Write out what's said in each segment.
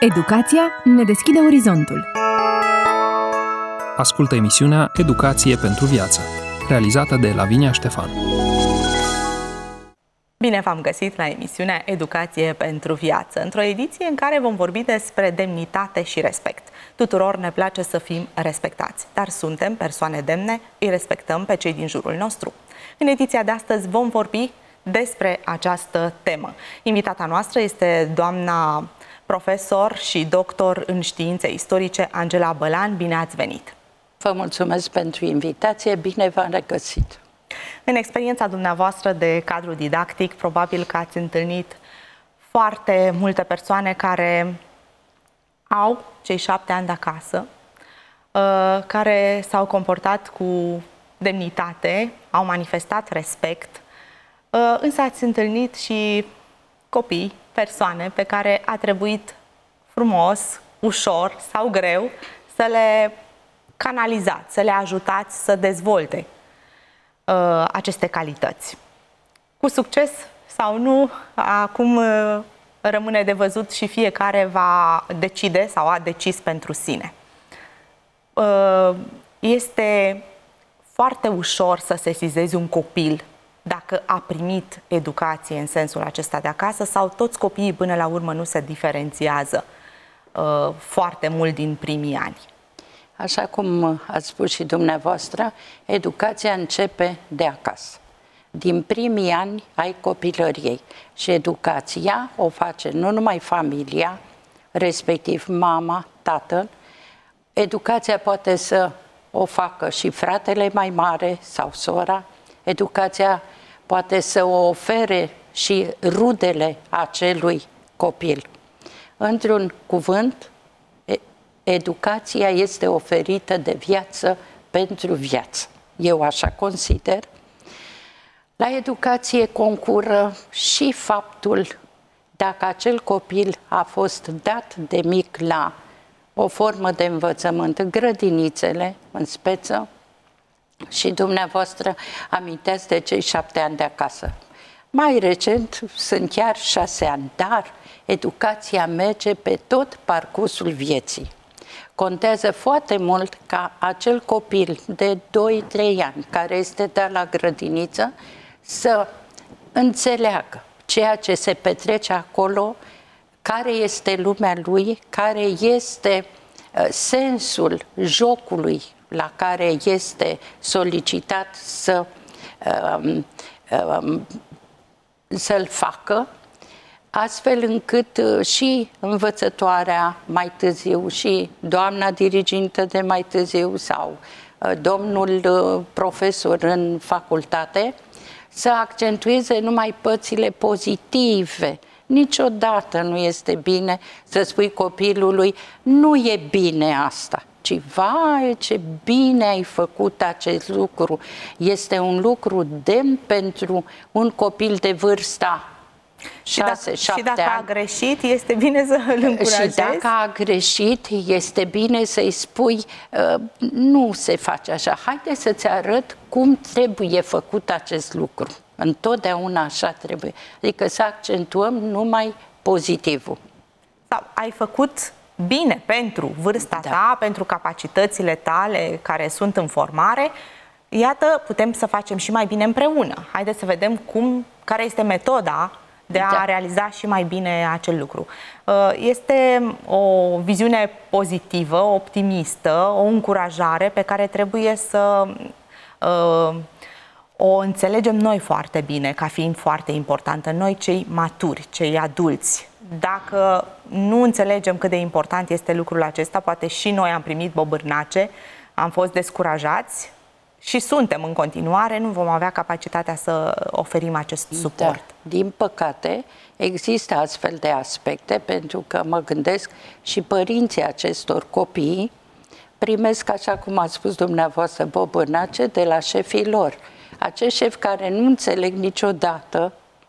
Educația ne deschide orizontul. Ascultă emisiunea Educație pentru viață, realizată de Lavinia Ștefan. Bine v-am găsit la emisiunea Educație pentru viață, într-o ediție în care vom vorbi despre demnitate și respect. Tuturor ne place să fim respectați, dar suntem persoane demne, îi respectăm pe cei din jurul nostru. În ediția de astăzi vom vorbi despre această temă. Invitata noastră este doamna profesor și doctor în științe istorice, Angela Bălan. Bine ați venit! Vă mulțumesc pentru invitație, bine v-am regăsit! În experiența dumneavoastră de cadru didactic, probabil că ați întâlnit foarte multe persoane care au cei 7 ani de acasă, care s-au comportat cu demnitate, au manifestat respect, însă ați întâlnit și copii, persoane pe care a trebuit frumos, ușor sau greu să le canalizați, să le ajutați să dezvolte aceste calități. Cu succes sau nu, acum rămâne de văzut și fiecare va decide sau a decis pentru sine. Este foarte ușor să sesizezi un copil dacă a primit educație în sensul acesta de acasă sau toți copiii până la urmă nu se diferențiază foarte mult din primii ani. Așa cum ați spus și dumneavoastră, educația începe de acasă. Din primii ani ai copilăriei și educația o face nu numai familia, respectiv mama, tatăl. Educația poate să o facă și fratele mai mare sau sora. Educația poate să o ofere și rudele acelui copil. Într-un cuvânt, educația este oferită de viață pentru viață. Eu așa consider. La educație concură și faptul dacă acel copil a fost dat de mic la o formă de învățământ, grădinițele în speță, și dumneavoastră aminteați de cei 7 ani de acasă. Mai recent sunt chiar 6 ani, dar educația merge pe tot parcursul vieții. Contează foarte mult ca acel copil de 2-3 ani care este dat la grădiniță să înțeleagă ceea ce se petrece acolo, care este lumea lui, care este sensul jocului la care este solicitat să-l facă, astfel încât și învățătoarea mai târziu și doamna dirigintă de mai târziu sau domnul profesor în facultate să accentueze numai părțile pozitive. Niciodată nu este bine să spui copilului, nu e bine asta, ci, vai, ce bine ai făcut acest lucru. Este un lucru demn pentru un copil de vârsta 6-7 ani. Și dacă a greșit, este bine să îl încurajezi? Și dacă a greșit, este bine să-i spui, nu se face așa, haide să-ți arăt cum trebuie făcut acest lucru. Întotdeauna așa trebuie. Adică să accentuăm numai pozitivul. Sau ai făcut bine pentru vârsta ta, pentru capacitățile tale care sunt în formare, iată, putem să facem și mai bine împreună. Haideți să vedem care este metoda de a realiza și mai bine acel lucru. Este o viziune pozitivă, optimistă, o încurajare pe care trebuie să o înțelegem noi foarte bine, ca fiind foarte importantă, noi cei maturi, cei adulți. Dacă nu înțelegem cât de important este lucrul acesta, poate și noi am primit bobârnace, am fost descurajați și suntem în continuare, nu vom avea capacitatea să oferim acest suport. Da. Din păcate, există astfel de aspecte, pentru că mă gândesc și părinții acestor copii primesc, așa cum a spus dumneavoastră, bobârnace de la șefii lor. Acești șefi care nu înțeleg niciodată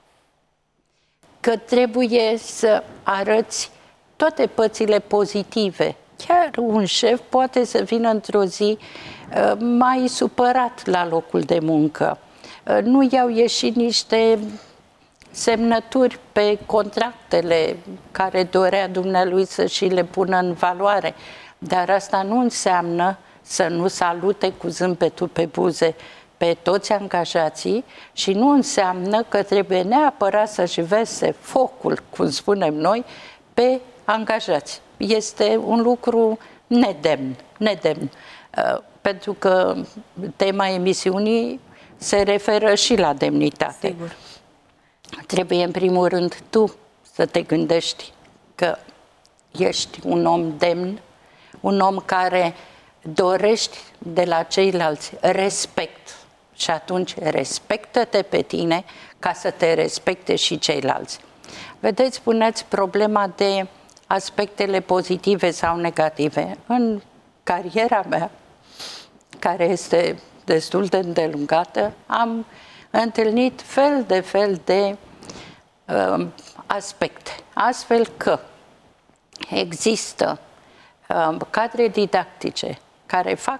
că trebuie să arăți toate părțile pozitive. Chiar un șef poate să vină într-o zi mai supărat la locul de muncă. Nu i-au ieșit niște semnături pe contractele care dorea dumnealui să și le pună în valoare. Dar asta nu înseamnă să nu salute cu zâmbetul pe buze pe toți angajații și nu înseamnă că trebuie neapărat să-și verse focul, cum spunem noi, pe angajați. Este un lucru nedemn, pentru că tema emisiunii se referă și la demnitate. Sigur. Trebuie, în primul rând, tu să te gândești că ești un om demn, un om care dorești de la ceilalți respect și atunci respectă-te pe tine ca să te respecte și ceilalți. Vedeți, puneți problema de aspectele pozitive sau negative. În cariera mea, care este destul de îndelungată, am întâlnit fel de aspecte. Astfel că există cadre didactice care fac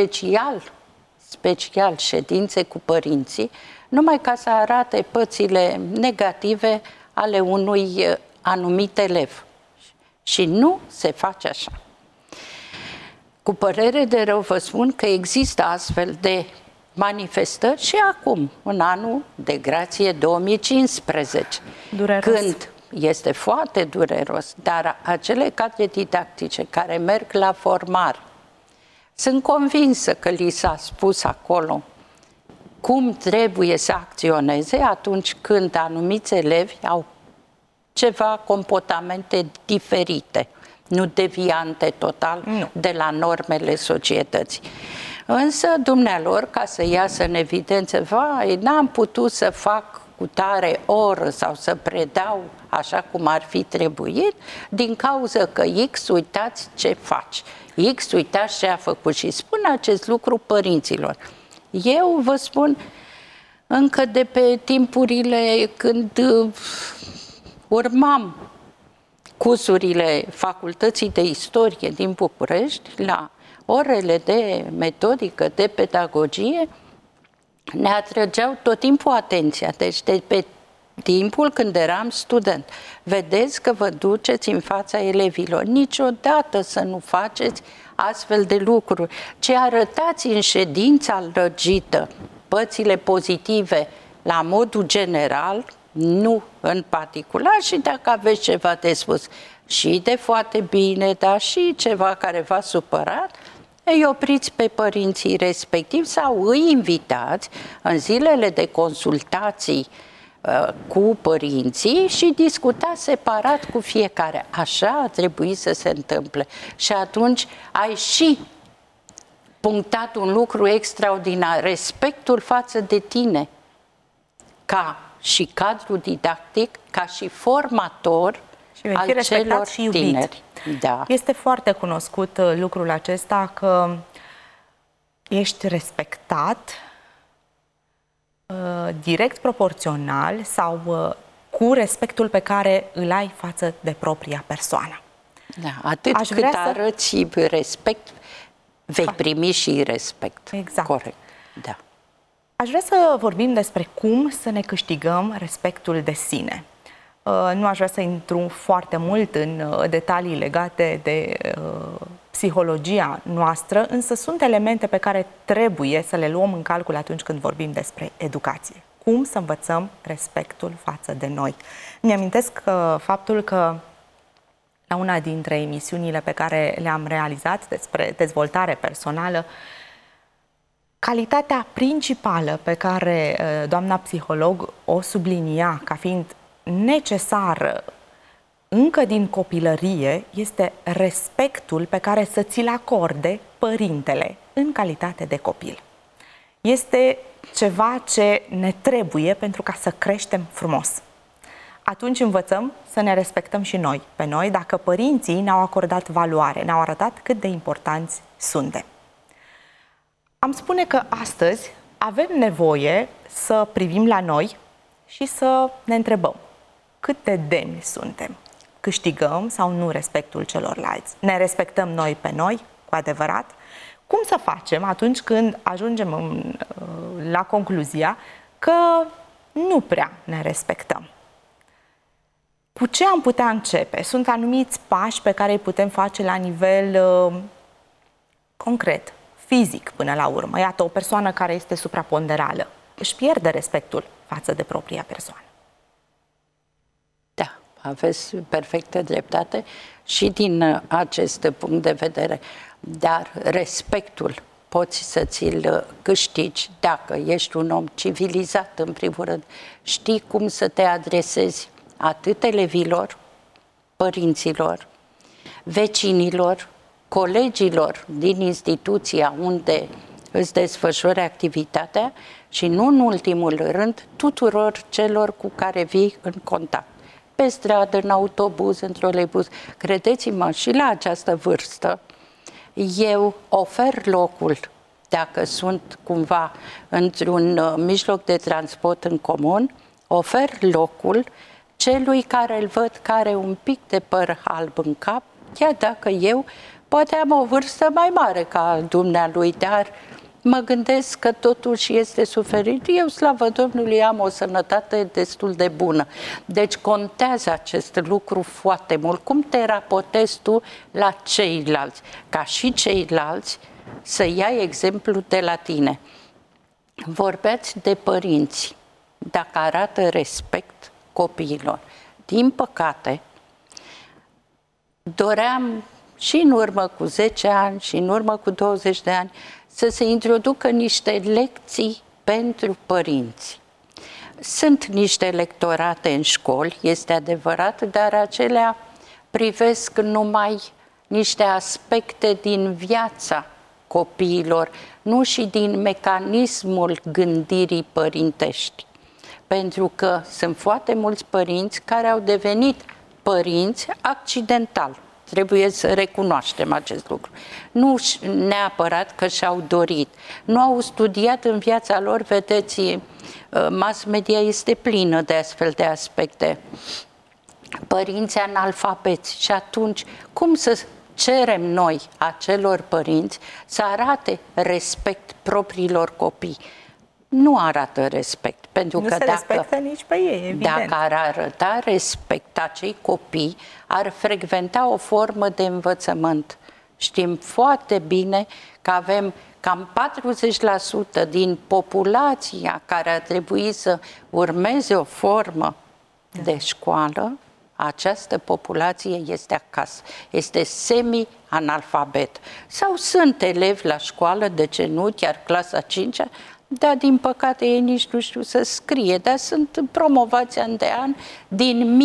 special ședințe cu părinții, numai ca să arate părțile negative ale unui anumit elev. Și nu se face așa. Cu părere de rău vă spun că există astfel de manifestări și acum, în anul de grație 2015. Dureros. Când este foarte dureros, dar acele cadre didactice care merg la formare, sunt convinsă că li s-a spus acolo cum trebuie să acționeze atunci când anumiți elevi au ceva comportamente diferite, nu deviante total de la normele societății. Însă, dumnealor, ca să iasă în evidență, vai, n-am putut să fac cu tare oră sau să predau așa cum ar fi trebuit, din cauza că X, uitați ce faci. X, uitați ce a făcut. Și spun acest lucru părinților. Eu vă spun, încă de pe timpurile când urmam cursurile Facultății de Istorie din București, la orele de metodică, de pedagogie, ne atrăgeau tot timpul atenția. Deci de pe timpul când eram student, vedeți că vă duceți în fața elevilor. Niciodată să nu faceți astfel de lucruri, ci arătați în ședința lărgită părțile pozitive la modul general, nu în particular, și dacă aveți ceva de spus și de foarte bine, dar și ceva care v-a supărat, îi opriți pe părinții respectivi sau îi invitați în zilele de consultații cu părinții și discutați separat cu fiecare. Așa a trebuit să se întâmple. Și atunci ai și punctat un lucru extraordinar, respectul față de tine, ca și cadru didactic, ca și formator al celor și tineri. Da. Este foarte cunoscut lucrul acesta, că ești respectat direct proporțional sau cu respectul pe care îl ai față de propria persoană. Da, atât cât arăți respect, vei primi și respect. Exact. Corect. Da. Aș vrea să vorbim despre cum să ne câștigăm respectul de sine. Nu aș vrea să intru foarte mult în detalii legate de psihologia noastră, însă sunt elemente pe care trebuie să le luăm în calcul atunci când vorbim despre educație. Cum să învățăm respectul față de noi? Mi-amintesc faptul că la una dintre emisiunile pe care le-am realizat despre dezvoltare personală, calitatea principală pe care doamna psiholog o sublinia ca fiind necesară încă din copilărie este respectul pe care să ți-l acorde părintele în calitate de copil. Este ceva ce ne trebuie pentru ca să creștem frumos. Atunci învățăm să ne respectăm și noi pe noi, dacă părinții ne-au acordat valoare, ne-au arătat cât de importanți suntem. Am spune că astăzi avem nevoie să privim la noi și să ne întrebăm cât de demni suntem. Câștigăm sau nu respectul celorlalți? Ne respectăm noi pe noi, cu adevărat? Cum să facem atunci când ajungem la concluzia că nu prea ne respectăm? Cu ce am putea începe? Sunt anumiți pași pe care îi putem face la nivel concret, fizic până la urmă. Iată, o persoană care este supraponderală își pierde respectul față de propria persoană. Da, aveți perfectă dreptate și din acest punct de vedere. Dar respectul poți să ți-l câștigi dacă ești un om civilizat, în primul rând. Știi cum să te adresezi atât elevilor, părinților, vecinilor, colegilor din instituția unde îți desfășori activitatea și, nu în ultimul rând, tuturor celor cu care vii în contact. Pe stradă, în autobuz, în troleibuz. Credeți-mă, și la această vârstă, eu ofer locul, dacă sunt cumva într-un mijloc de transport în comun, ofer locul celui care îl văd că are un pic de păr alb în cap, chiar dacă eu poate am o vârstă mai mare ca dumnealui, dar mă gândesc că totuși este suferit. Eu, slavă Domnului, am o sănătate destul de bună. Deci contează acest lucru foarte mult. Cum te raportezi tu la ceilalți? Ca și ceilalți să iai exemplu de la tine. Vorbeați de părinți, dacă arată respect copiilor. Din păcate, doream și în urmă cu 10 ani și în urmă cu 20 de ani să se introducă niște lecții pentru părinți. Sunt niște lectorate în școli, este adevărat, dar acelea privesc numai niște aspecte din viața copiilor, nu și din mecanismul gândirii părintești. Pentru că sunt foarte mulți părinți care au devenit părinți accidental. Trebuie să recunoaștem acest lucru. Nu neapărat că și-au dorit. Nu au studiat în viața lor, vedeți, mass media este plină de astfel de aspecte. Părinți analfabeți. Și atunci, cum să cerem noi acelor părinți să arate respect propriilor copii? Nu arată respect. Pentru nu că se respectă nici pe ei, evident. Dacă ar arăta respect, acei copii ar frecventa o formă de învățământ. Știm foarte bine că avem cam 40% din populația care ar trebui să urmeze o formă de școală, această populație este acasă, este semi-analfabet. Sau sunt elevi la școală, de ce nu, chiar clasa 5-a, dar din păcate ei nici nu știu să scrie, dar sunt promovați an de an din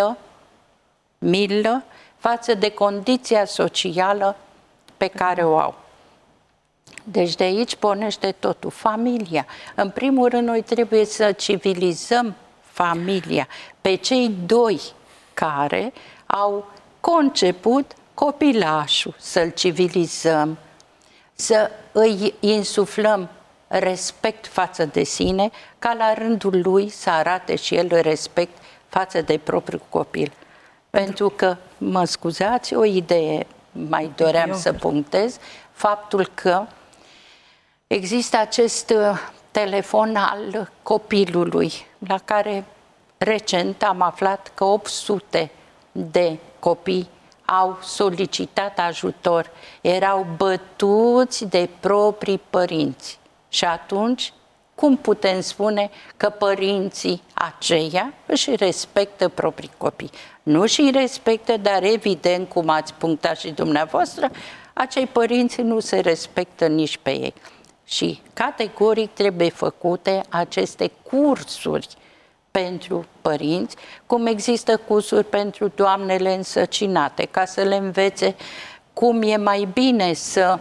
milă față de condiția socială pe care o au. Deci de aici pornește totul, familia. În primul rând, noi trebuie să civilizăm familia pe cei doi care au conceput copilașul, să-l civilizăm, să îi insuflăm respect față de sine, ca la rândul lui să arate și el respect față de propriul copil. Pentru că, mă scuzați, o idee mai doream să punctez, faptul că există acest telefon al copilului, la care recent am aflat că 800 de copii au solicitat ajutor, erau bătuți de proprii părinți. Și atunci, cum putem spune că părinții aceia își respectă proprii copii? Nu și respectă, dar evident, cum ați punctat și dumneavoastră, acei părinți nu se respectă nici pe ei. Și categoric trebuie făcute aceste cursuri pentru părinți, cum există cursuri pentru doamnele însărcinate, ca să le învețe cum e mai bine să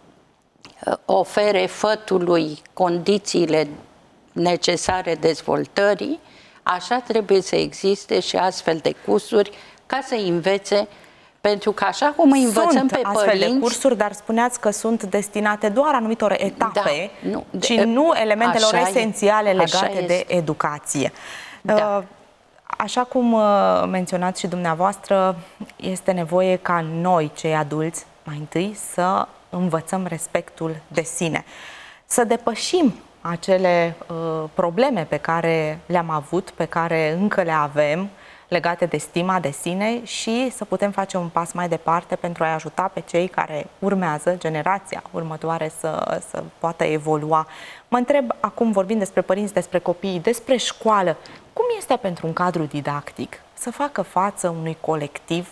ofere fătului condițiile necesare dezvoltării, așa trebuie să existe și astfel de cursuri ca să învețe, pentru că așa cum îi învățăm pe părinți... Sunt astfel de cursuri, dar spuneați că sunt destinate doar anumitor etape, ci nu elementelor esențiale legate de educație. Da. Așa cum menționați și dumneavoastră, este nevoie ca noi, cei adulți, mai întâi să învățăm respectul de sine. Să depășim acele probleme pe care le-am avut, pe care încă le avem, legate de stima de sine și să putem face un pas mai departe pentru a-i ajuta pe cei care urmează, generația următoare, să poată evolua. Mă întreb acum, vorbind despre părinți, despre copii, despre școală, cum este pentru un cadru didactic să facă față unui colectiv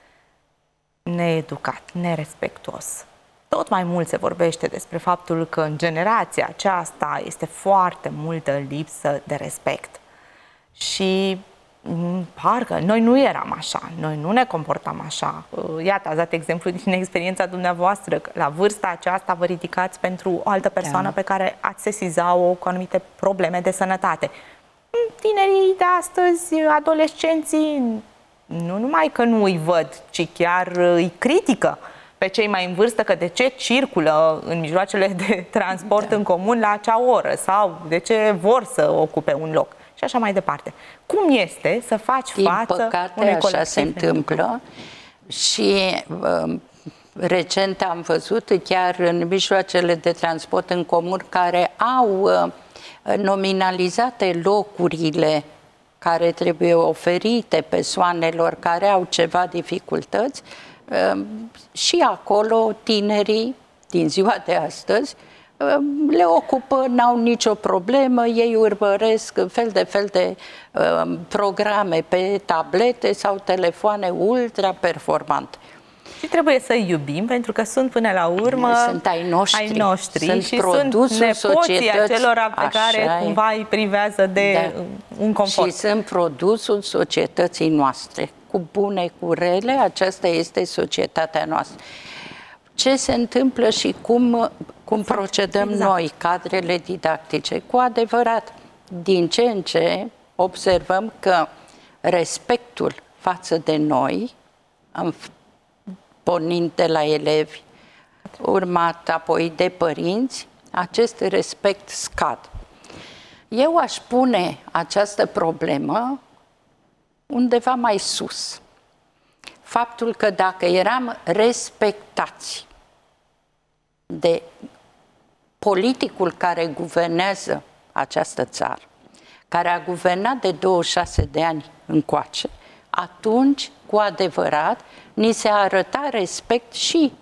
needucat, nerespectuos? Tot mai mult se vorbește despre faptul că în generația aceasta este foarte multă lipsă de respect. Și parcă noi nu eram așa, noi nu ne comportam așa. Iată, ați dat exemplu din experiența dumneavoastră, că la vârsta aceasta vă ridicați pentru o altă persoană pe care ați sesizat-o cu anumite probleme de sănătate. Tinerii de astăzi, adolescenții, nu numai că nu îi văd, ci chiar îi critică pe cei mai în vârstă că de ce circulă în mijloacele de transport în comun la acea oră sau de ce vor să ocupe un loc și așa mai departe. Cum este să faci față unui colectiv? Așa se întâmplă și recent am văzut chiar în mijloacele de transport în comun care au nominalizate locurile care trebuie oferite persoanelor care au ceva dificultăți, și acolo tinerii din ziua de astăzi le ocupă, n-au nicio problemă, ei urmăresc fel de programe pe tablete sau telefoane ultra performante. Și trebuie să-i iubim, pentru că sunt până la urmă sunt ai noștri sunt și sunt nepoții acelora pe care cumva îi privează de un confort. Și sunt produsul societății noastre. Cu bune, cu rele, aceasta este societatea noastră. Ce se întâmplă și cum procedăm noi, cadrele didactice? Cu adevărat, din ce în ce observăm că respectul față de noi, pornind de la elevi, urmat apoi de părinți, acest respect scad. Eu aș pune această problemă undeva mai sus. Faptul că dacă eram respectați de politicul care guvernează această țară, care a guvernat de 26 de ani încoace, atunci, cu adevărat, ni se arăta respect și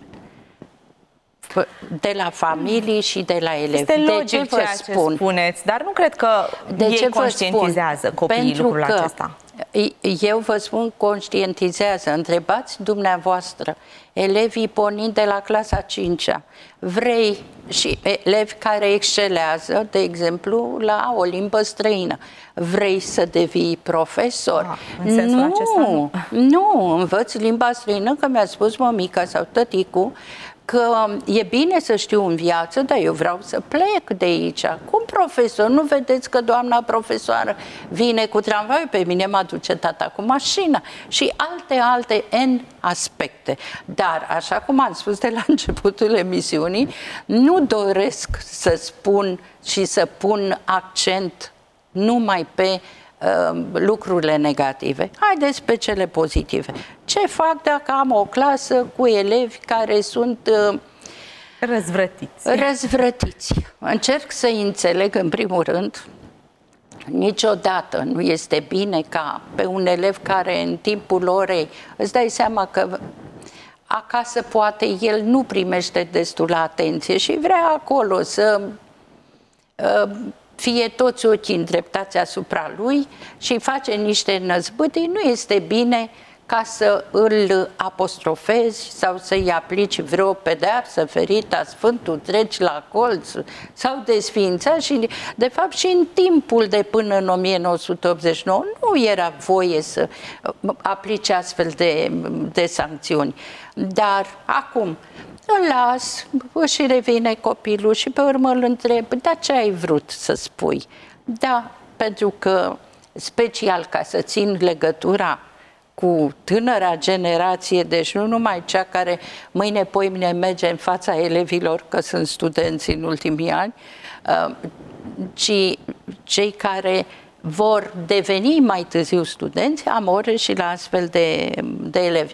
de la familii și de la elevi. Este logic ceea ce spuneți, dar nu cred că ei conștientizează copiii lucrul acesta. Eu vă spun, conștientizează. Întrebați dumneavoastră, elevii pornind de la clasa 5-a, vrei, și elevi care excelează, de exemplu, la o limbă străină, vrei să devii profesor? În sensul acesta, nu, învăț limba străină, că mi-a spus mămica sau tăticul că e bine să știu în viață, dar eu vreau să plec de aici. Cum profesor? Nu vedeți că doamna profesoară vine cu tramvaiul, pe mine mă duce tata cu mașina și alte N aspecte. Dar, așa cum am spus de la începutul emisiunii, nu doresc să spun și să pun accent numai pe lucrurile negative. Haideți pe cele pozitive. Ce fac dacă am o clasă cu elevi care sunt răzvrătiți? Încerc să-i înțeleg, în primul rând, niciodată nu este bine ca pe un elev care în timpul orei îți dai seama că acasă poate el nu primește destulă atenție și vrea acolo să fie toți ochii îndreptați asupra lui și face niște năzbâtii, nu este bine ca să îl apostrofezi sau să-i aplici vreo pedeapsă ferita, Sfântul, treci la colț sau desființa și, de fapt, și în timpul de până în 1989 nu era voie să aplice astfel de sancțiuni. Dar acum îl las, își revine copilul și pe urmă îl întreb, dar ce ai vrut să spui? Da, pentru că, special ca să țin legătura cu tânăra generație, deci nu numai cea care mâine, poimine merge în fața elevilor, că sunt studenți în ultimii ani, ci cei care vor deveni mai târziu studenți, am ore și la astfel de elevi.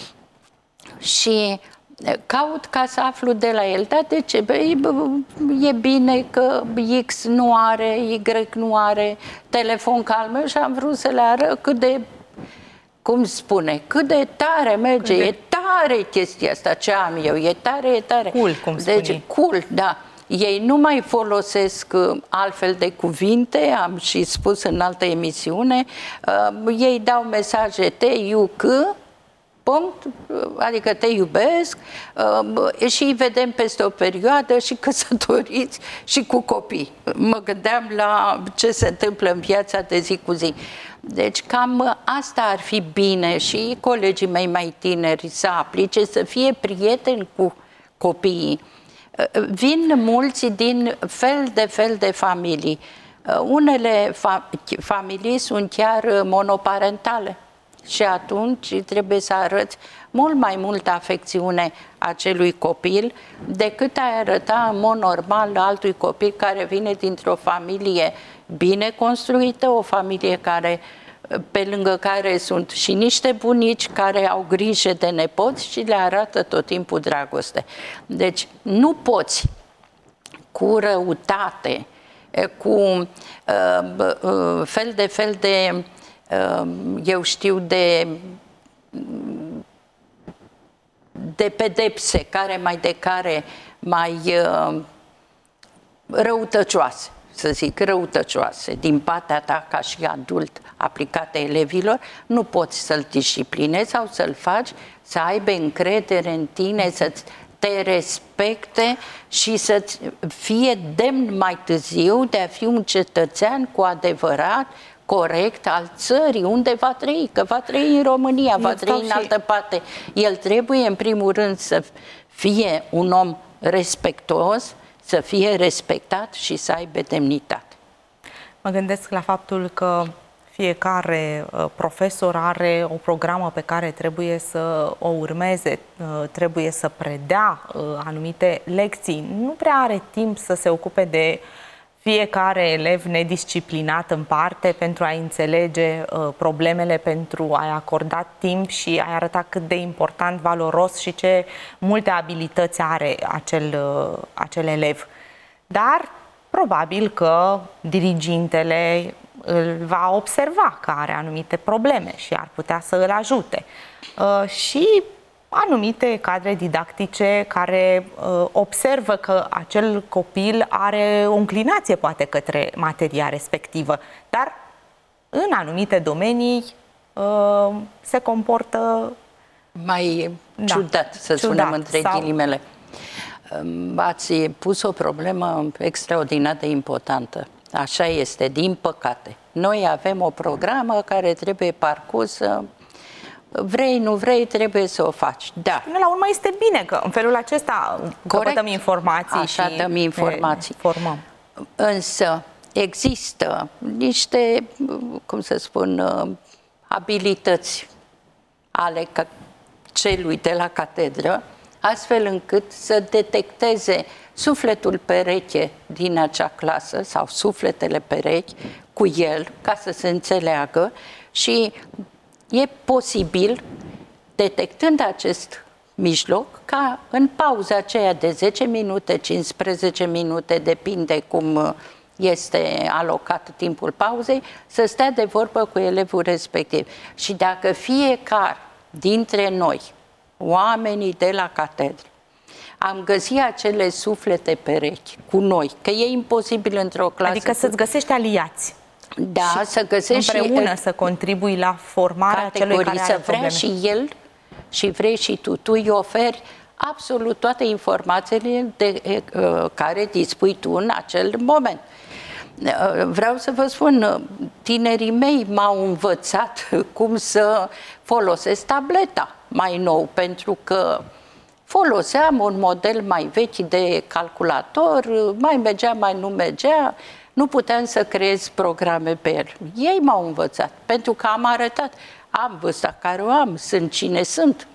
Și caut ca să aflu de la el, dar de ce? E bine că X nu are, Y nu are telefon ca al meu și am vrut să le arăt cât de cum spune, cât de tare merge, e tare chestia asta, ce am eu, e tare. Cool, cum spune. Deci, cool, da. Ei nu mai folosesc altfel de cuvinte, am și spus în altă emisiune, ei dau mesaje punct, adică te iubesc, și îi vedem peste o perioadă și căsătoriți și cu copii. Mă gândeam la ce se întâmplă în viața de zi cu zi. Deci cam asta ar fi bine și colegii mei mai tineri să aplice, să fie prieteni cu copiii. Vin mulți din fel de familii. Unele familii sunt chiar monoparentale și atunci trebuie să arăți mult mai multă afecțiune acelui copil decât ai arăta în mod normal altui copil care vine dintr-o familie bine construită, o familie care, pe lângă care sunt și niște bunici care au grijă de nepoți și le arată tot timpul dragoste. Deci nu poți cu răutate, cu fel de eu știu, de pedepse care mai răutăcioase, să zic, răutăcioase din partea ta ca și adult aplicate elevilor, nu poți să-l disciplinezi sau să-l faci să aibă încredere în tine, să te respecte și să fie demn mai târziu de a fi un cetățean cu adevărat corect al țării, unde va trăi, că va trăi în România, va trăi în altă parte. El trebuie, în primul rând, să fie un om respectuos, să fie respectat și să aibă demnitate. Mă gândesc la faptul că fiecare profesor are o programă pe care trebuie să o urmeze, trebuie să predea anumite lecții. Nu prea are timp să se ocupe de fiecare elev nedisciplinat în parte pentru a înțelege problemele, pentru a-i acorda timp și a-i arăta cât de important, valoros și ce multe abilități are acel elev. Dar probabil că dirigintele îl va observa că are anumite probleme și ar putea să îl ajute. Și anumite cadre didactice care observă că acel copil are o înclinație poate către materia respectivă, dar în anumite domenii se comportă mai ciudat, să spunem între ghilimele. Ați pus o problemă extraordinar de importantă. Așa este, din păcate. Noi avem o programă care trebuie parcursă. Vrei, nu vrei, trebuie să o faci. Da. Până la urmă este bine că în felul acesta dăm informații. Așa și dăm informații. Formăm. Însă există niște, cum să spun, abilități ale celui de la catedră, astfel încât să detecteze sufletul pereche din acea clasă sau sufletele perechi cu el, ca să se înțeleagă și e posibil, detectând acest mijloc, ca în pauza aceea de 10 minute, 15 minute, depinde cum este alocat timpul pauzei, să stea de vorbă cu elevul respectiv. Și dacă fiecare dintre noi, oamenii de la catedră, am găsit acele suflete perechi cu noi, că e imposibil într-o clasă... Adică să-ți găsești aliați. Da, să găsești împreună să contribui la formarea celui care are probleme. Să vrea și el și vrei și tu îi oferi absolut toate informațiile de care dispui tu în acel moment. Vreau să vă spun, tinerii mei m-au învățat cum să folosesc tableta mai nou, pentru că foloseam un model mai vechi de calculator, mai mergea, mai nu mergea, nu puteam să creez programe pe el. Ei m-au învățat, pentru că am arătat, am vârsta care o am, sunt cine sunt.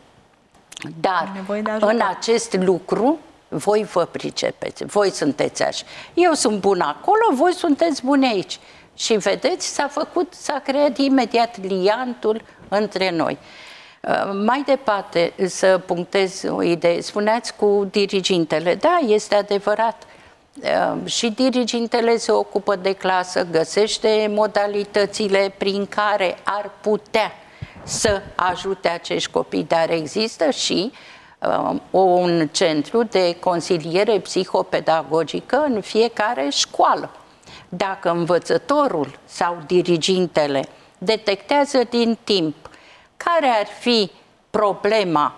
Dar în acest lucru, voi vă pricepeți, voi sunteți așa. Eu sunt bună acolo, voi sunteți buni aici. Și vedeți, s-a creat imediat liantul între noi. Mai departe, să punctez o idee. Spuneați cu dirigintele. Da, este adevărat. Și dirigintele se ocupă de clasă, găsește modalitățile prin care ar putea să ajute acești copii, dar există și un centru de consiliere psihopedagogică în fiecare școală. Dacă învățătorul sau dirigintele detectează din timp care ar fi problema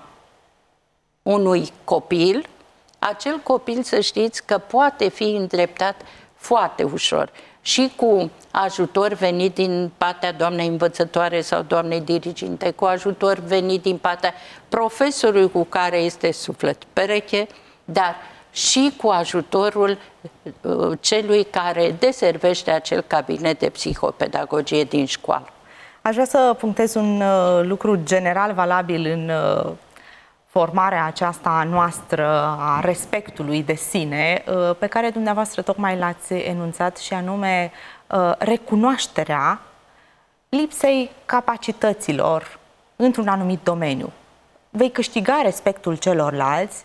unui copil, acel copil, să știți că poate fi îndreptat foarte ușor și cu ajutor venit din partea doamnei învățătoare sau doamnei diriginte, cu ajutor venit din partea profesorului cu care este suflet pereche, dar și cu ajutorul celui care deservește acel cabinet de psihopedagogie din școală. Aș vrea să punctez un lucru general valabil în formarea aceasta noastră a respectului de sine, pe care dumneavoastră tocmai l-ați enunțat, și anume recunoașterea lipsei capacităților într-un anumit domeniu. Vei câștiga respectul celorlalți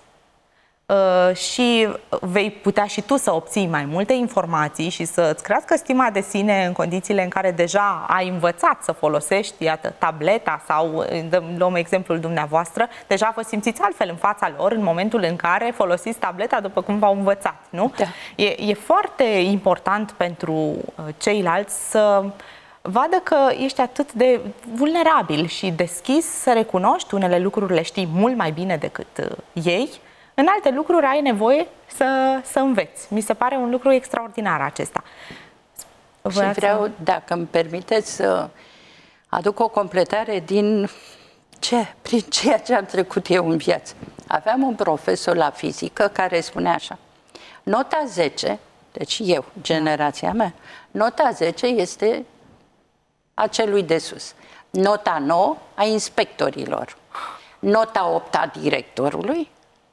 și vei putea și tu să obții mai multe informații și să-ți crească stima de sine în condițiile în care deja ai învățat să folosești, iată, tableta sau, luăm exemplul dumneavoastră, deja vă simțiți altfel în fața lor în momentul în care folosiți tableta după cum v-au învățat, nu? Da. E foarte important pentru ceilalți să vadă că ești atât de vulnerabil și deschis să recunoști unele lucruri, le știi mult mai bine decât ei. În alte lucruri ai nevoie să înveți. Mi se pare un lucru extraordinar acesta. Și vreau, dacă îmi permiteți, să aduc o completare prin ceea ce am trecut eu în viață. Aveam un profesor la fizică care spunea așa: nota 10, deci eu, generația mea, nota 10 este a celui de sus. Nota 9 a inspectorilor. Nota 8 a directorului.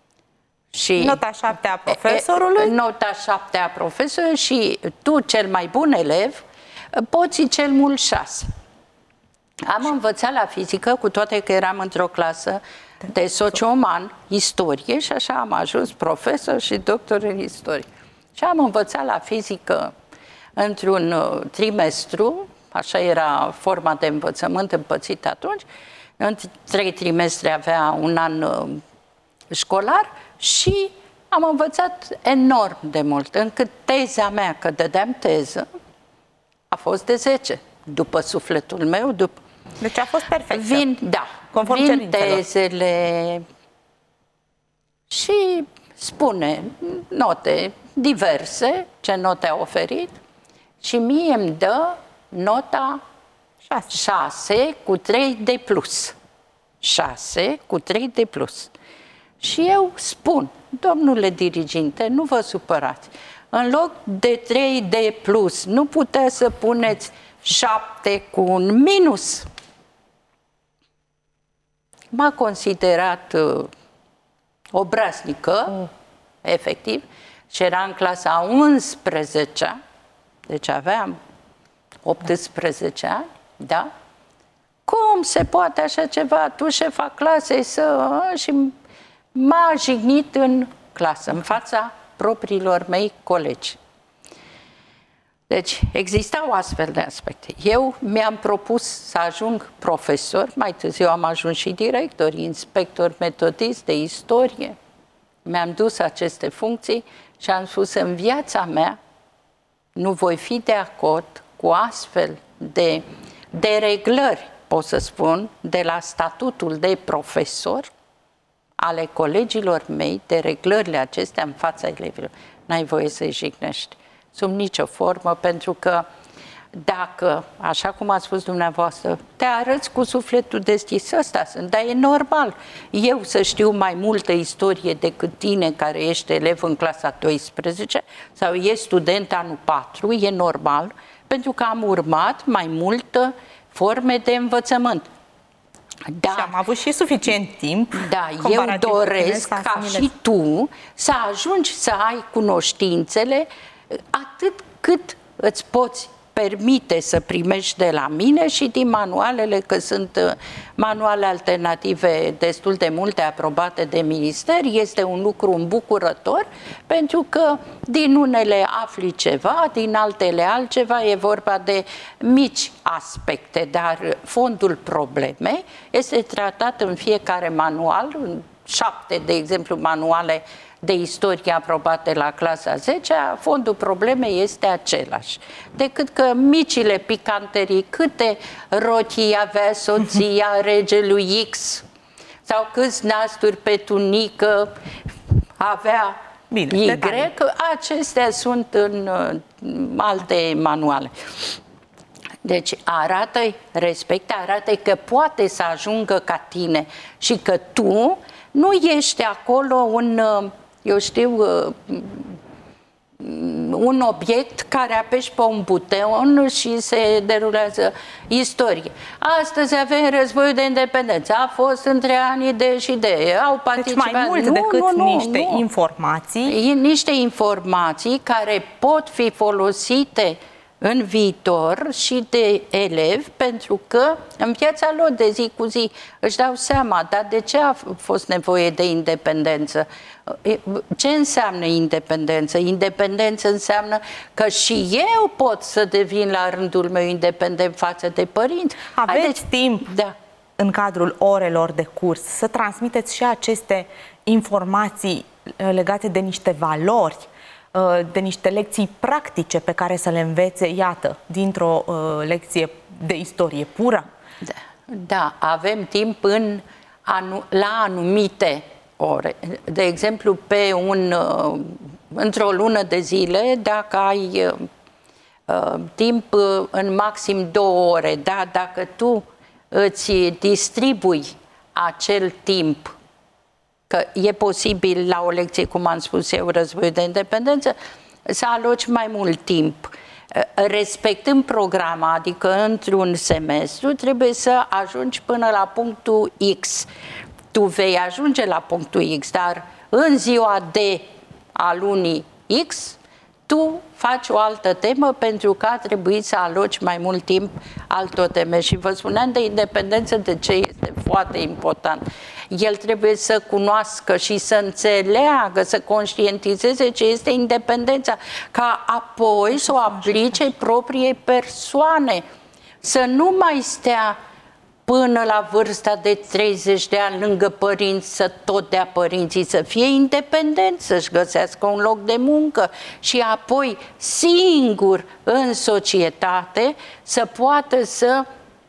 Și nota 7 a profesorului. Nota 7 a profesorului și tu, cel mai bun elev, poți cel mult 6. Am învățat la fizică, cu toate că eram într-o clasă de socio-uman, istorie, și așa am ajuns profesor și doctor în istorie. Și am învățat la fizică într-un trimestru, așa era forma de învățământ împărțită atunci, în 3 trimestre avea un an școlar și am învățat enorm de mult, încât teza mea, că dădeam teză, a fost de 10, după sufletul meu, Deci a fost perfect. Vin tezele și spune note diverse, ce note a oferit, și mie îmi dă nota 6 cu 3 de plus. 6 cu 3 de plus. Și eu spun: domnule diriginte, nu vă supărați. În loc de 3 de plus, nu puteți să puneți 7 cu un minus? M-a considerat obraznică, efectiv, și era în clasa 11-a, deci aveam 18 ani, da? Cum se poate așa ceva? Tu, șefa clasei, și m-a jignit în clasă, în fața propriilor mei colegi. Deci, existau astfel de aspecte. Eu mi-am propus să ajung profesor, mai târziu am ajuns și director, inspector metodist de istorie. Mi-am dus aceste funcții și am spus: în viața mea nu voi fi de acord cu astfel de dereglări, pot să spun, de la statutul de profesor ale colegilor mei, de reglările acestea în fața elevilor. N-ai voie să-i jignești sub nicio formă, pentru că dacă, așa cum a spus dumneavoastră, te arăți cu sufletul deschis, ăsta sunt, dar e normal. Eu să știu mai multă istorie decât tine, care ești elev în clasa 12 sau ești student anul 4, e normal, pentru că am urmat mai multă forme de învățământ. Da. Și am avut și suficient timp. Da, eu doresc ca și tu să ajungi să ai cunoștințele atât cât îți poți permite să primești de la mine și din manualele, că sunt manuale alternative destul de multe aprobate de minister. Este un lucru îmbucurător, pentru că din unele afli ceva, din altele altceva, e vorba de mici aspecte, dar fondul problemei este tratat în fiecare manual, 7, de exemplu, manuale de istorie aprobate la clasa 10-a, fondul problemei este același. Decât că micile picanterii, câte rochii avea soția regelui X, sau câți nasturi pe tunică avea Y, acestea sunt în alte manuale. Deci arată că poate să ajungă ca tine și că tu nu ești acolo un obiect care apeși pe un buton și se derulează istorie. Astăzi avem războiul de independență, a fost între anii de și de, au participat. Deci mai mult decât niște informații. Niște informații care pot fi folosite în viitor și de elevi, pentru că în viața lor de zi cu zi își dau seama, dar de ce a fost nevoie de independență? Ce înseamnă independență? Independență înseamnă că și eu pot să devin la rândul meu independent față de părinți. Aveți timp în cadrul orelor de curs să transmiteți și aceste informații legate de niște valori, de niște lecții practice pe care să le învețe, iată, dintr-o lecție de istorie pură? Da, avem timp la anumite ore. De exemplu, într-o lună de zile, dacă ai timp în maxim 2 ore, da, dacă tu îți distribui acel timp, că e posibil la o lecție, cum am spus eu, războiul de independență, să aloci mai mult timp. Respectând programa, adică într-un semestru, trebuie să ajungi până la punctul X. Tu vei ajunge la punctul X, dar în ziua D a lunii X, tu faci o altă temă pentru că a trebuit să aloci mai mult timp altor teme. Și vă spuneam de independență, de ce este foarte important. El trebuie să cunoască și să înțeleagă, să conștientizeze ce este independența, ca apoi să o aplice propriei persoane. Să nu mai stea până la vârsta de 30 de ani lângă părinți, să tot dea părinții, să fie independent, să-și găsească un loc de muncă și apoi singur în societate să poată să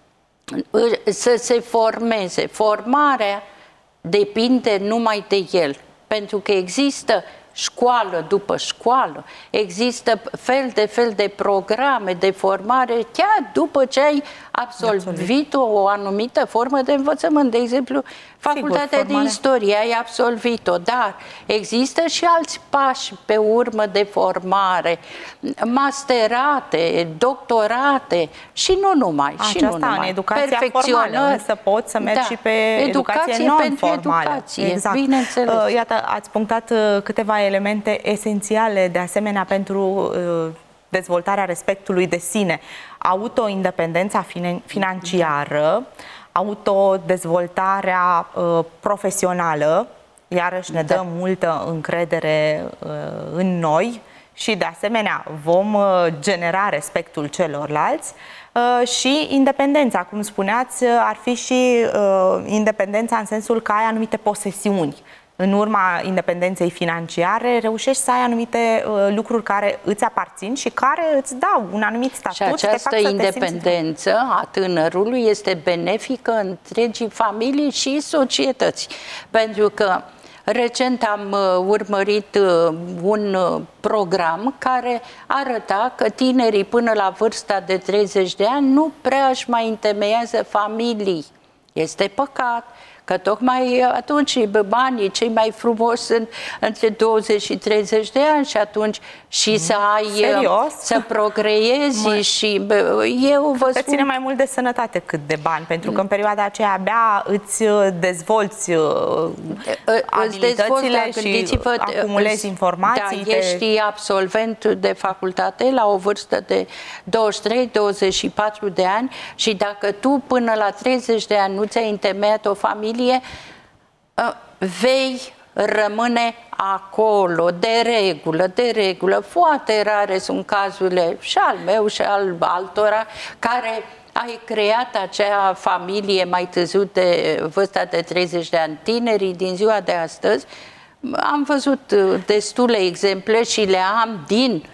se formeze. Formarea depinde numai de el, pentru că există școală după școală, există fel de programe de formare chiar după ce ai absolvit o anumită formă de învățământ. De exemplu, facultatea de istorie, ai absolvit-o, dar există și alți pași pe urmă de formare, masterate, doctorate și nu numai. Aceasta în educația formală, să poți să mergi și pe educație non-formală. Exact. Bineînțeles. Iată, ați punctat câteva elemente esențiale, de asemenea, pentru dezvoltarea respectului de sine. Autoindependența financiară, autodezvoltarea profesională, iarăși ne dă multă încredere în noi și, de asemenea, vom genera respectul celorlalți. Și independența, cum spuneați, ar fi și independența în sensul că ai anumite posesiuni. În urma independenței financiare reușești să ai anumite lucruri care îți aparțin și care îți dau un anumit statut. Și această independență a tânărului este benefică întregii familii și societăți. Pentru că recent am urmărit un program care arăta că tinerii până la vârsta de 30 de ani nu prea își mai întemeiază familii. Este păcat că tocmai atunci banii cei mai frumoși sunt între 20 și 30 de ani și atunci și să ai, să procreezi și eu vă spun... ține mai mult de sănătate cât de bani, pentru că în perioada aceea abia îți dezvolți abilitățile și acumulezi informații. Da, ești absolvent de facultate la o vârstă de 23-24 de ani și dacă tu până la 30 de ani nu ți-ai întemeiat o familie, vei rămâne acolo, de regulă. Foarte rare sunt cazurile și al meu și al altora care ai creat acea familie mai târziu de vârsta de 30 de ani. Tinerii din ziua de astăzi, am văzut destule exemple și le am din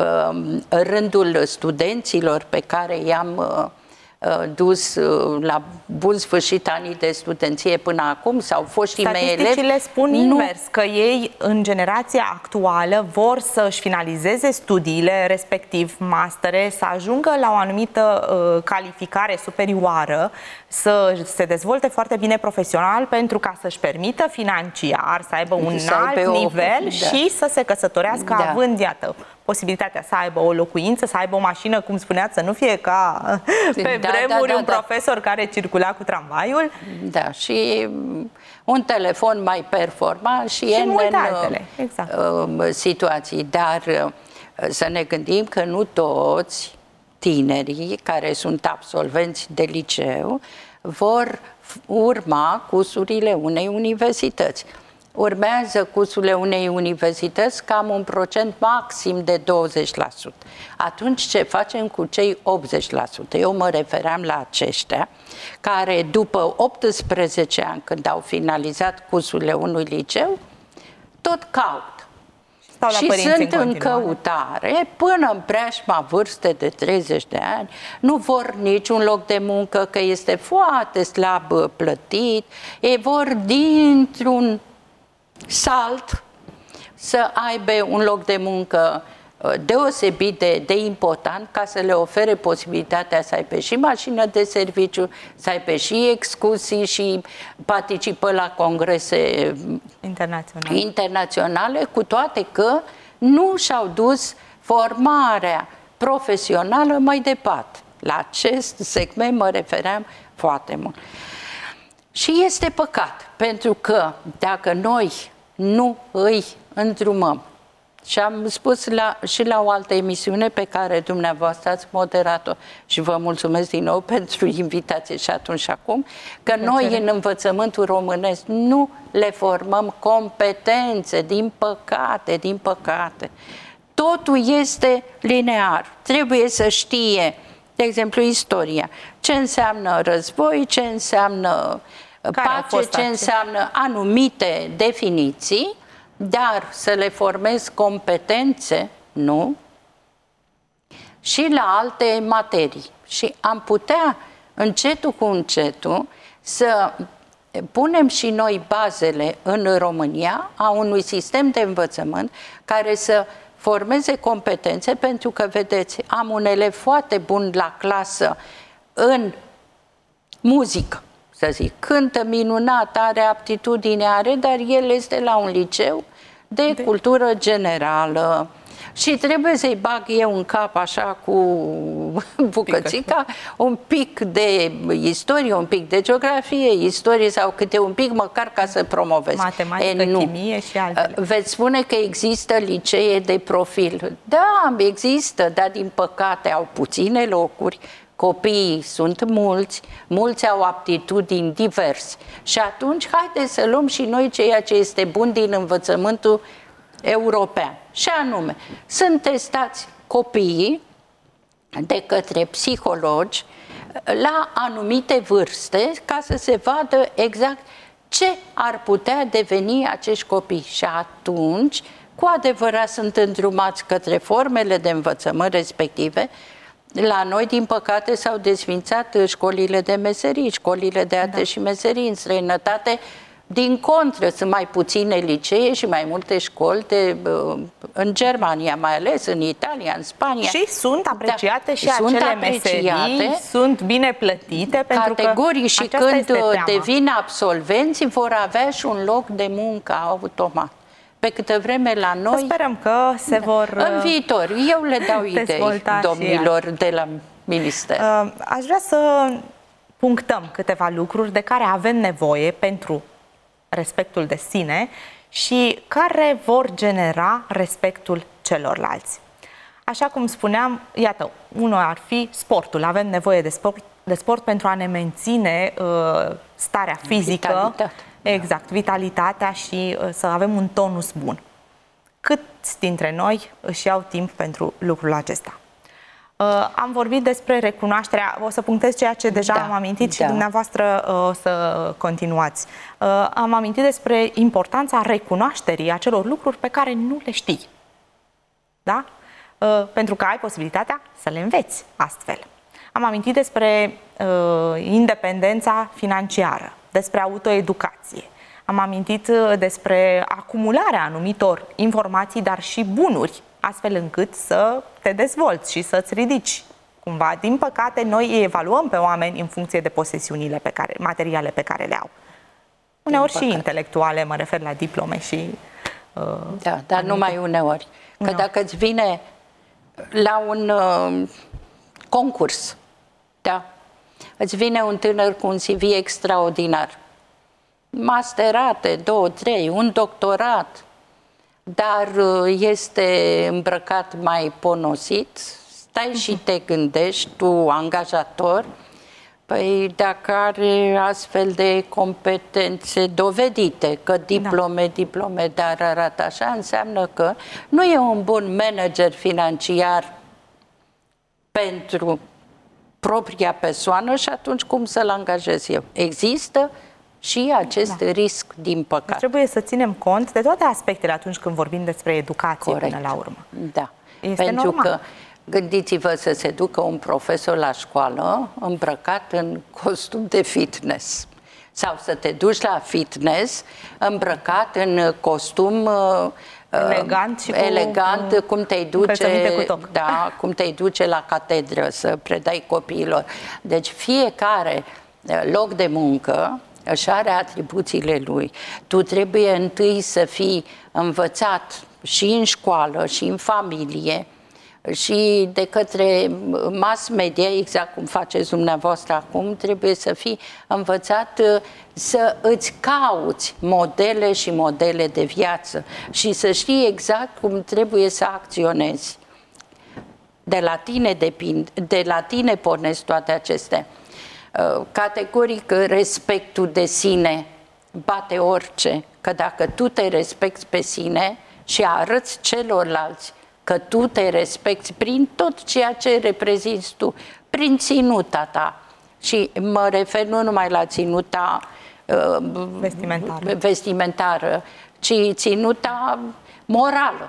rândul studenților pe care i-am dus la bun sfârșit anii de studenție până acum, sau foștii mei elevi. Statisticile spun invers, că ei în generația actuală vor să-și finalizeze studiile, respectiv mastere, să ajungă la o anumită calificare superioară, să se dezvolte foarte bine profesional pentru ca să-și permită financiar, să aibă un alt nivel și să se căsătorească având, iată, posibilitatea să aibă o locuință, să aibă o mașină, cum spuneați, să nu fie ca pe vremuri un profesor care circula cu tramvaiul. Da, și un telefon mai performant și multe altele, situații. Dar să ne gândim că nu toți tinerii care sunt absolvenți de liceu vor urma cursurile unei universități. Urmează cursurile unei universități cam un procent maxim de 20%. Atunci ce facem cu cei 80%? Eu mă refeream la aceștia care după 18 ani, când au finalizat cursurile unui liceu, tot caută. Și sunt în căutare până în preajma vârste de 30 de ani, nu vor niciun loc de muncă, că este foarte slab plătit, ei vor dintr-un salt să aibă un loc de muncă deosebit de important, ca să le ofere posibilitatea să aibă și mașină de serviciu, să aibă și excursii și participă la congrese internaționale, cu toate că nu și-au dus formarea profesională mai departe. La acest segment mă refeream foarte mult. Și este păcat, pentru că dacă noi nu îi îndrumăm, și am spus și la o altă emisiune pe care dumneavoastră ați moderat-o și vă mulțumesc din nou pentru invitație și atunci și acum, că noi în învățământul românesc nu le formăm competențe, din păcate. Totul este linear. Trebuie să știe, de exemplu, istoria. Ce înseamnă război, ce înseamnă pace, ce înseamnă anumite definiții, dar să le formez competențe, nu, și la alte materii. Și am putea, încetul cu încetul, să punem și noi bazele în România a unui sistem de învățământ care să formeze competențe, pentru că, vedeți, am un elev foarte bun la clasă în muzică, să zic, cântă minunat, are aptitudine, dar el este la un liceu de cultură generală și trebuie să-i bag eu în cap așa cu bucățica un pic de istorie, un pic de geografie, istorie sau câte un pic măcar ca să promovez. Matematică, chimie și altele. Veți spune că există licee de profil. Da, există, dar din păcate au puține locuri. Copiii sunt mulți au aptitudini diverse. Și atunci, haideți să luăm și noi ceea ce este bun din învățământul european. Și anume, sunt testați copiii de către psihologi la anumite vârste ca să se vadă exact ce ar putea deveni acești copii. Și atunci, cu adevărat, sunt îndrumați către formele de învățământ respective. La noi, din păcate, s-au desfințat școlile de meserii, școlile de arte și meserii. În străinătate Din contră, sunt mai puține licee și mai multe școli în Germania, mai ales în Italia, în Spania. Și sunt apreciate și acele meserii, sunt bine plătite, pentru că categorii și când devin absolvenți vor avea și un loc de muncă automat. Pe câtă vreme la noi... Sperăm că se vor... În viitor. Eu le dau idei domnilor de la minister. Aș vrea să punctăm câteva lucruri de care avem nevoie pentru respectul de sine și care vor genera respectul celorlalți. Așa cum spuneam, iată, unul ar fi sportul. Avem nevoie de sport pentru a ne menține starea fizică, exact, vitalitatea și să avem un tonus bun. Câți dintre noi își iau timp pentru lucrul acesta? Am vorbit despre recunoașterea, o să punctez ceea ce deja am amintit și dumneavoastră o să continuați. Am amintit despre importanța recunoașterii acelor lucruri pe care nu le știi. Da? Pentru că ai posibilitatea să le înveți astfel. Am amintit despre independența financiară, despre autoeducație. Am amintit despre acumularea anumitor informații, dar și bunuri, astfel încât să te dezvolți și să-ți ridici cumva. Din păcate, noi îi evaluăm pe oameni în funcție de posesiunile materiale pe care le au. Uneori și intelectuale, mă refer la diplome și... Da, dar numai uneori. Că dacă îți vine la un concurs, da, îți vine un tânăr cu un CV extraordinar, masterate, 2, 3, un doctorat, dar este îmbrăcat mai ponosit, stai și te gândești, tu, angajator, păi dacă are astfel de competențe dovedite, că diplome, dar arată așa, înseamnă că nu e un bun manager financiar pentru propria persoană și atunci cum să-l angajez eu? Există și acest risc, din păcate. Deci trebuie să ținem cont de toate aspectele atunci când vorbim despre educație. Corect. Până la urmă. Da. Este pentru normal. Că gândiți-vă să se ducă un profesor la școală îmbrăcat în costum de fitness sau să te duci la fitness îmbrăcat în costum elegant și cum te-ai duce, cum te-ai duce la catedră să predai copiilor. Deci fiecare loc de muncă își are atribuțiile lui. Tu trebuie întâi să fii învățat și în școală, și în familie, și de către mass media, exact cum faceți dumneavoastră acum, trebuie să fii învățat să îți cauți modele și modele de viață și să știi exact cum trebuie să acționezi. De la tine pornesc toate acestea. Categoric, respectul de sine bate orice, că dacă tu te respecti pe sine și arăți celorlalți că tu te respecti prin tot ceea ce reprezinți tu, prin ținuta ta, și mă refer nu numai la ținuta vestimentară, ci ținuta morală.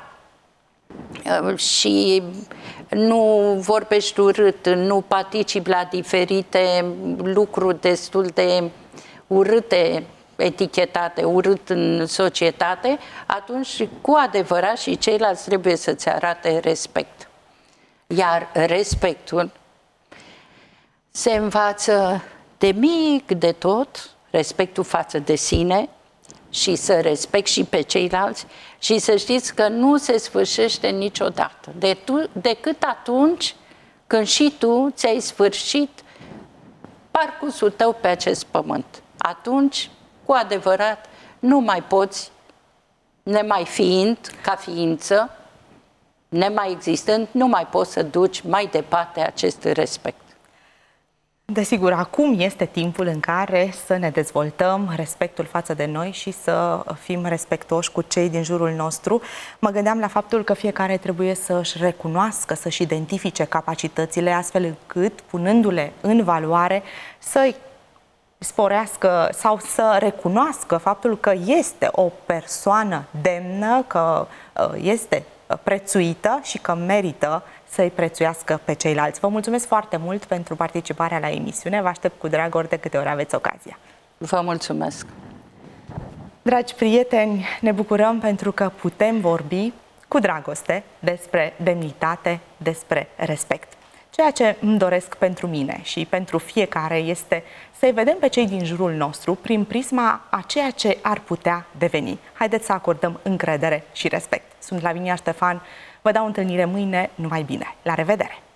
Și nu vorbești urât, nu participi la diferite lucruri destul de urâte, etichetate, urât în societate, atunci cu adevărat și ceilalți trebuie să-ți arate respect. Iar respectul se învață de mic de tot, respectul față de sine și să respecti și pe ceilalți și să știți că nu se sfârșește niciodată, decât atunci când și tu ți-ai sfârșit parcursul tău pe acest pământ. Atunci, cu adevărat, nu mai poți, nemai fiind ca ființă, nemai existând, nu mai poți să duci mai departe acest respect. Desigur, acum este timpul în care să ne dezvoltăm respectul față de noi și să fim respectoși cu cei din jurul nostru. Mă gândeam la faptul că fiecare trebuie să-și recunoască, să-și identifice capacitățile, astfel încât, punându-le în valoare, să-i sporească sau să recunoască faptul că este o persoană demnă, că este prețuită și că merită să-i prețuiască pe ceilalți. Vă mulțumesc foarte mult pentru participarea la emisiune. Vă aștept cu drag ori de câte ori aveți ocazia. Vă mulțumesc! Dragi prieteni, ne bucurăm pentru că putem vorbi cu dragoste despre demnitate, despre respect. Ceea ce îmi doresc pentru mine și pentru fiecare este să-i vedem pe cei din jurul nostru prin prisma a ceea ce ar putea deveni. Haideți să acordăm încredere și respect. Sunt Lavinia Ștefan, vă dau întâlnire mâine, numai bine. La revedere!